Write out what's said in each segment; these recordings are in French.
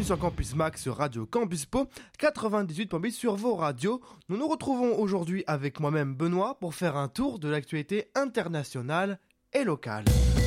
sur Campus Max sur Radio Campus Po 98.8 sur vos radios. Nous nous retrouvons aujourd'hui avec moi-même Benoît pour faire un tour de l'actualité internationale et locale.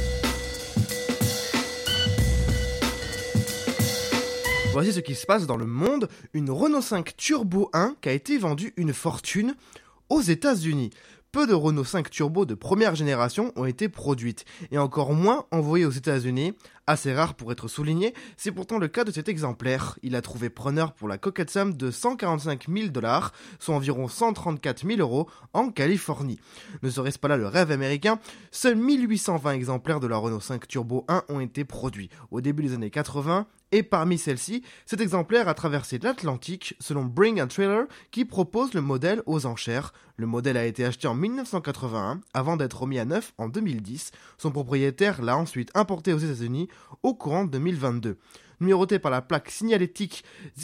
Voici ce qui se passe dans le monde. Une Renault 5 Turbo 1 qui a été vendue une fortune aux États-Unis. Peu de Renault 5 Turbo de première génération ont été produites, et encore moins envoyées aux États-Unis. Assez rare pour être souligné, c'est pourtant le cas de cet exemplaire. Il a trouvé preneur pour la coquette somme de 145 000 $, soit environ 134 000 € en Californie. Ne serait-ce pas là le rêve américain ? Seuls 1820 exemplaires de la Renault 5 Turbo 1 ont été produits au début des années 80, et parmi celles-ci, cet exemplaire a traversé l'Atlantique selon Bring & Trailer qui propose le modèle aux enchères. Le modèle a été acheté en 1981 avant d'être remis à neuf en 2010. Son propriétaire l'a ensuite importé aux États-Unis au courant de 2022. Numéroté par la plaque signalétique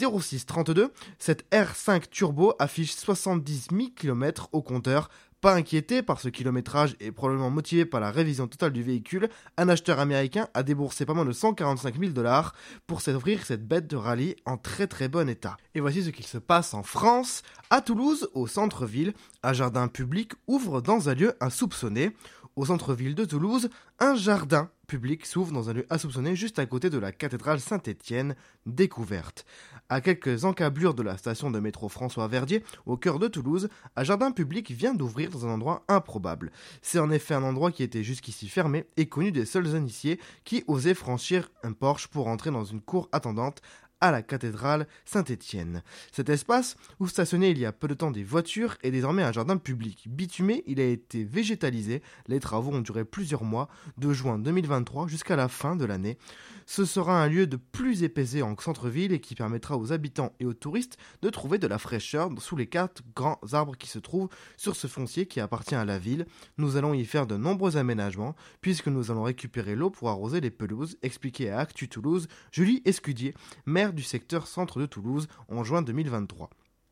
0632, cette R5 Turbo affiche 70 000 km au compteur. Pas inquiété par ce kilométrage et probablement motivé par la révision totale du véhicule, un acheteur américain a déboursé pas moins de 145 000 $ pour s'offrir cette bête de rallye en très très bon état. Et voici ce qu'il se passe en France. À Toulouse, au centre-ville, un jardin public ouvre dans un lieu insoupçonné. Au centre-ville de Toulouse, un jardin public s'ouvre dans un lieu insoupçonné juste à côté de la cathédrale Saint-Étienne, découverte. À quelques encablures de la station de métro François-Verdier, au cœur de Toulouse, un jardin public vient d'ouvrir dans un endroit improbable. C'est en effet un endroit qui était jusqu'ici fermé et connu des seuls initiés qui osaient franchir un porche pour entrer dans une cour attendante à la cathédrale Saint-Étienne. Cet espace, où stationnaient il y a peu de temps des voitures, est désormais un jardin public. Bitumé, il a été végétalisé. Les travaux ont duré plusieurs mois, de juin 2023 jusqu'à la fin de l'année. Ce sera un lieu de plus apaisé en centre-ville et qui permettra aux habitants et aux touristes de trouver de la fraîcheur sous les 4 grands arbres qui se trouvent sur ce foncier qui appartient à la ville. Nous allons y faire de nombreux aménagements, puisque nous allons récupérer l'eau pour arroser les pelouses, expliquait à Actu Toulouse Julie Escudier, maire du secteur centre de Toulouse en juin 2023.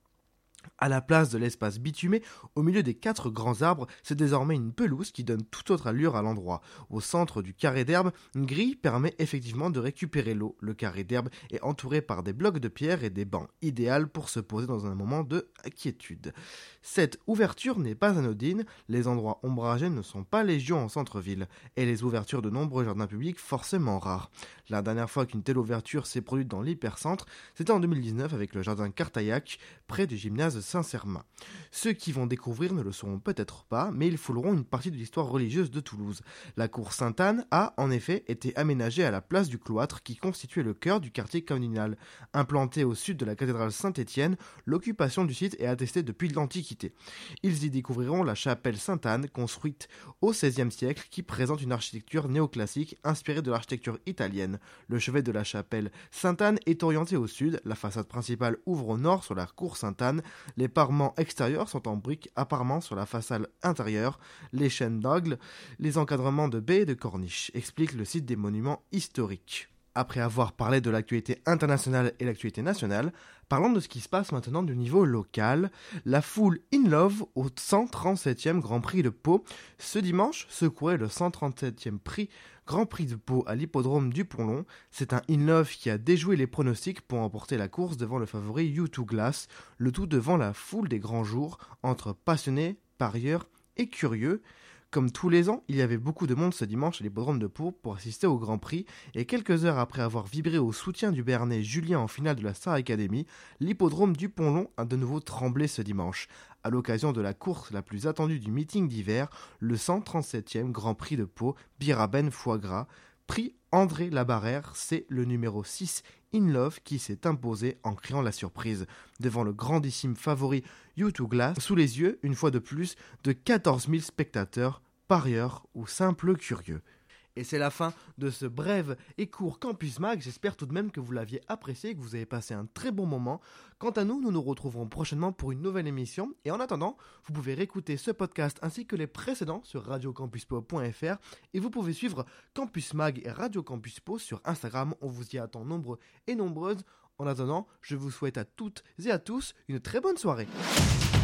À la place de l'espace bitumé, au milieu des 4 grands arbres, c'est désormais une pelouse qui donne toute autre allure à l'endroit. Au centre du carré d'herbe, une grille permet effectivement de récupérer l'eau. Le carré d'herbe est entouré par des blocs de pierre et des bancs, idéal pour se poser dans un moment de quiétude. Cette ouverture n'est pas anodine, les endroits ombragés ne sont pas légion en centre-ville, et les ouvertures de nombreux jardins publics forcément rares. La dernière fois qu'une telle ouverture s'est produite dans l'hypercentre, c'était en 2019 avec le jardin Cartaillac, près du gymnase Saint-Sermin. Ceux qui vont découvrir ne le sauront peut-être pas, mais ils fouleront une partie de l'histoire religieuse de Toulouse. La cour Sainte-Anne a, en effet, été aménagée à la place du cloître qui constituait le cœur du quartier communal. Implantée au sud de la cathédrale Saint-Étienne, l'occupation du site est attestée depuis l'Antiquité. Ils y découvriront la chapelle Sainte-Anne, construite au XVIe siècle, qui présente une architecture néoclassique inspirée de l'architecture italienne. Le chevet de la chapelle Sainte-Anne est orienté au sud, la façade principale ouvre au nord sur la cour Sainte-Anne, les parements extérieurs sont en briques apparemment sur la façade intérieure, les chaînes d'angles, les encadrements de baies et de corniches, explique le site des monuments historiques. Après avoir parlé de l'actualité internationale et l'actualité nationale, parlons de ce qui se passe maintenant du niveau local. La foule In Love au 137e Grand Prix de Pau. Ce dimanche se courait le 137e Grand Prix de Pau à l'hippodrome du Pont-Long. C'est un In Love qui a déjoué les pronostics pour emporter la course devant le favori U2 Glass, le tout devant la foule des grands jours, entre passionnés, parieurs et curieux. Comme tous les ans, il y avait beaucoup de monde ce dimanche à l'hippodrome de Pau pour assister au Grand Prix, et quelques heures après avoir vibré au soutien du Béarnais Julien en finale de la Star Academy, l'hippodrome du Pont-Long a de nouveau tremblé ce dimanche. À l'occasion de la course la plus attendue du meeting d'hiver, le 137e Grand Prix de Pau, Biraben Foie Gras, prix André Labarrère, c'est le numéro 6 In Love qui s'est imposé en criant la surprise devant le grandissime favori U2 Glass, sous les yeux, une fois de plus, de 14 000 spectateurs, parieurs ou simples curieux. Et c'est la fin de ce bref et court Campus Mag. J'espère tout de même que vous l'aviez apprécié et que vous avez passé un très bon moment. Quant à nous, nous nous retrouverons prochainement pour une nouvelle émission. Et en attendant, vous pouvez réécouter ce podcast ainsi que les précédents sur radiocampuspo.fr. Et vous pouvez suivre Campus Mag et Radio Campus Po sur Instagram. On vous y attend nombreux et nombreuses. En attendant, je vous souhaite à toutes et à tous une très bonne soirée.